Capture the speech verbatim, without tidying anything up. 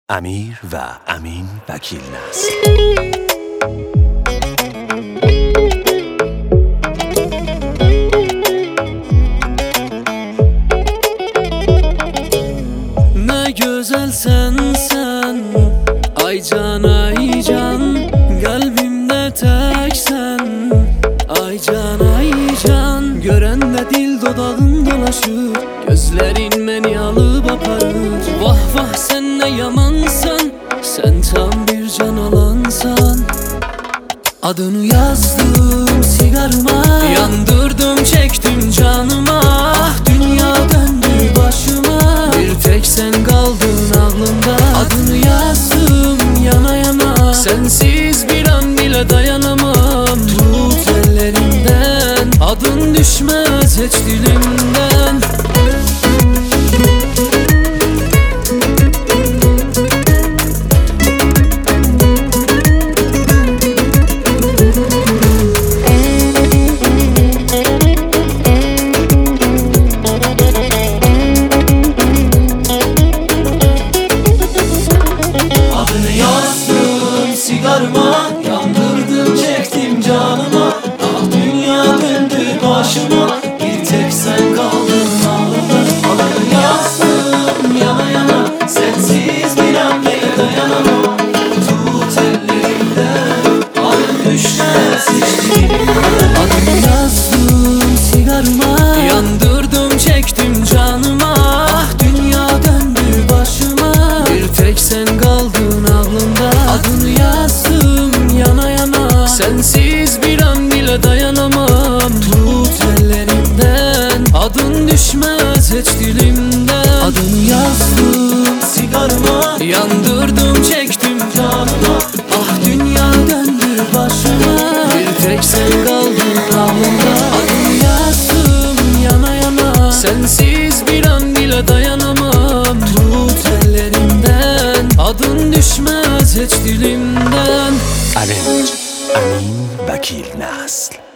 امیر و امین وکیل نسل. Ne güzel sensen, ay can ay can, kalbimde tek sen, ay can ay can. Görenle dil dodağın dolaşır, gözlerin beni alıp aparır. Vah vah sen ne yamansan, sen tam bir can alansan. Adını yazdım sigarıma, yandırdım çektim canıma. Ah dünya döndü başıma, bir tek sen kaldın aklımda. Adını yazdım yana yana, sensiz bir an bile dayanamam. Tut ellerimden, adın düşmez hiç dilimden. Sigarıma, yandırdım çektim canıma. Ah dünya döndü başıma, bir tek sen kaldın ağlamda. Adını yazdım yana yana, sensiz bir an bile dayanamam. Tut ellerimden, adın düşmez hiç dilimden. Adını yazdım sigarıma, yandırdım çektim canıma. Ah dünya döndü başıma, bir tek sen kaldın aklımda. Adını yazdım yana yana, sensiz bir an bile dayanamam. Tut ellerimden, adın düşmez hiç dilimden. Adını yazdım sigarıma, yandırdım çektim canıma. Ah dünya döndü başıma, bir tek sen kaldın aklımda. Adını yazdım yana yana, sensiz bir an bile dayanamam. Tut ellerimden, adın düşmez hiç dilimden. Arrange امین وکیل نسل.